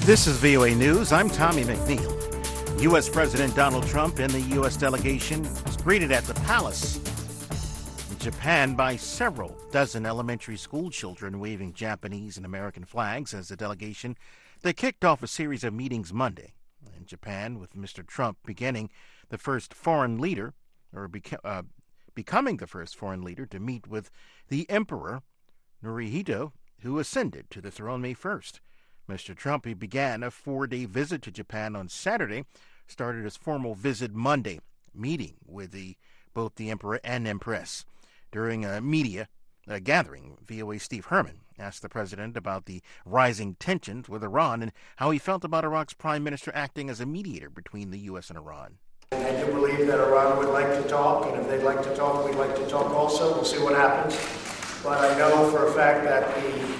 This is VOA News. I'm Tommy McNeil. U.S. President Donald Trump and the U.S. delegation was greeted at the palace in Japan by several dozen elementary school children waving Japanese and American flags as the delegation. They kicked off a series of meetings Monday in Japan, with Mr. Trump becoming the first foreign leader to meet with the Emperor Naruhito, who ascended to the throne May 1st. Mr. Trump, he began a 4-day visit to Japan on Saturday, started his formal visit Monday, meeting with both the Emperor and Empress. During a media gathering, VOA Steve Herman asked the president about the rising tensions with Iran and how he felt about Iraq's prime minister acting as a mediator between the U.S. and Iran. I do believe that Iran would like to talk, and if they'd like to talk, we'd like to talk also. We'll see what happens. But I know for a fact that the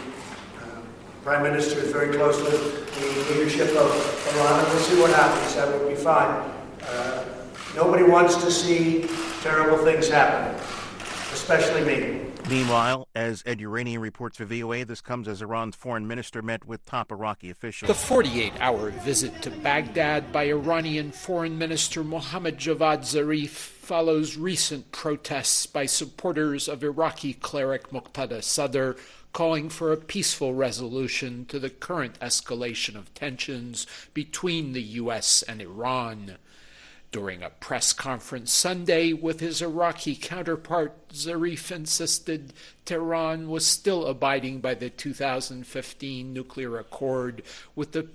Prime Minister is very close with the leadership of Iran, and we'll see what happens. That would be fine. Nobody wants to see terrible things happen, especially me. Meanwhile, as Ed Uranian reports for VOA, this comes as Iran's foreign minister met with top Iraqi officials. The 48-hour visit to Baghdad by Iranian Foreign Minister Mohammad Javad Zarif follows recent protests by supporters of Iraqi cleric Muqtada Sadr, calling for a peaceful resolution to the current escalation of tensions between the U.S. and Iran. During a press conference Sunday with his Iraqi counterpart, Zarif insisted Tehran was still abiding by the 2015 nuclear accord with the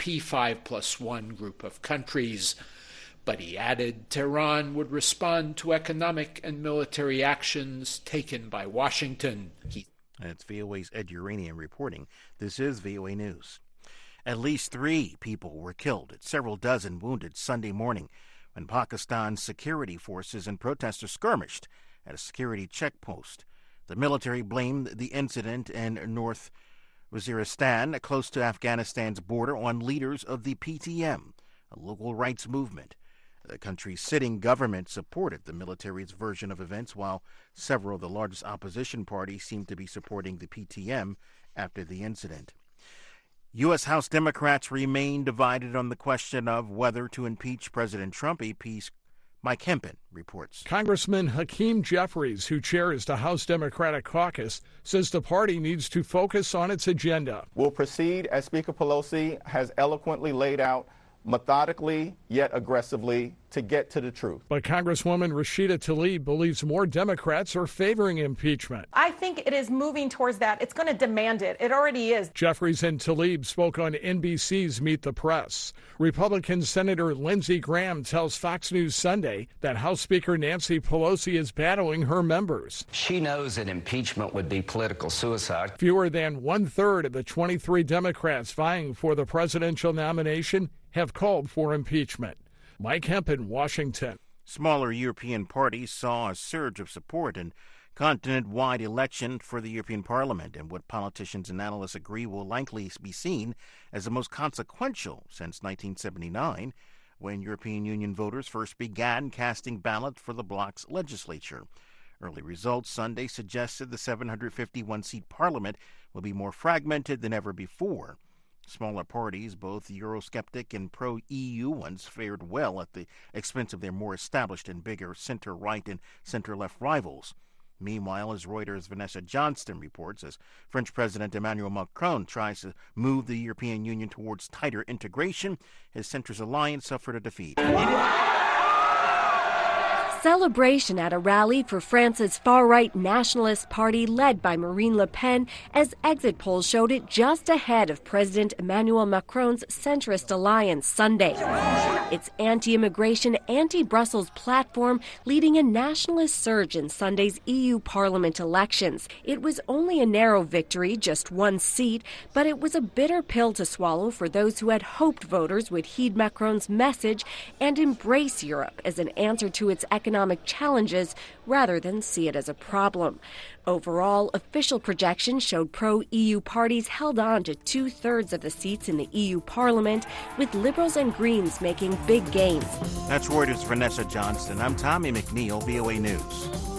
P5+1 group of countries. But he added Tehran would respond to economic and military actions taken by Washington. That's VOA's Ed Uranian reporting. This is VOA News. At least 3 people were killed and several dozen wounded Sunday morning when Pakistan's security forces and protesters skirmished at a security checkpost. The military blamed the incident in North Waziristan, close to Afghanistan's border, on leaders of the PTM, a local rights movement. The country's sitting government supported the military's version of events, while several of the largest opposition parties seemed to be supporting the PTM after the incident. U.S. House Democrats remain divided on the question of whether to impeach President Trump. AP's Mike Hempen reports. Congressman Hakeem Jeffries, who chairs the House Democratic Caucus, says the party needs to focus on its agenda. We'll proceed as Speaker Pelosi has eloquently laid out, methodically yet aggressively, to get to the truth. But Congresswoman Rashida Tlaib believes more Democrats are favoring impeachment. I think it is moving towards that. It's going to demand it. It already is. Jeffries and Tlaib spoke on NBC's Meet the Press. Republican Senator Lindsey Graham tells Fox News Sunday that House Speaker Nancy Pelosi is battling her members. She knows that impeachment would be political suicide. Fewer than 1/3 of the 23 Democrats vying for the presidential nomination have called for impeachment. Mike Hempen, Washington. Smaller European parties saw a surge of support in continent-wide election for the European Parliament, and what politicians and analysts agree will likely be seen as the most consequential since 1979, when European Union voters first began casting ballots for the bloc's legislature. Early results Sunday suggested the 751-seat parliament will be more fragmented than ever before. Smaller parties, both Eurosceptic and pro-EU ones, fared well at the expense of their more established and bigger center-right and center-left rivals. Meanwhile, as Reuters' Vanessa Johnston reports, as French President Emmanuel Macron tries to move the European Union towards tighter integration, his centrist alliance suffered a defeat. Celebration at a rally for France's far-right nationalist party led by Marine Le Pen, as exit polls showed it just ahead of President Emmanuel Macron's centrist alliance Sunday. Its anti-immigration, anti-Brussels platform leading a nationalist surge in Sunday's EU Parliament elections. It was only a narrow victory, just 1 seat, but it was a bitter pill to swallow for those who had hoped voters would heed Macron's message and embrace Europe as an answer to its economic challenges rather than see it as a problem. Overall, official projections showed pro-EU parties held on to 2/3 of the seats in the EU Parliament, with Liberals and Greens making big gains. That's Reuters' Vanessa Johnston. I'm Tommy McNeil, VOA News.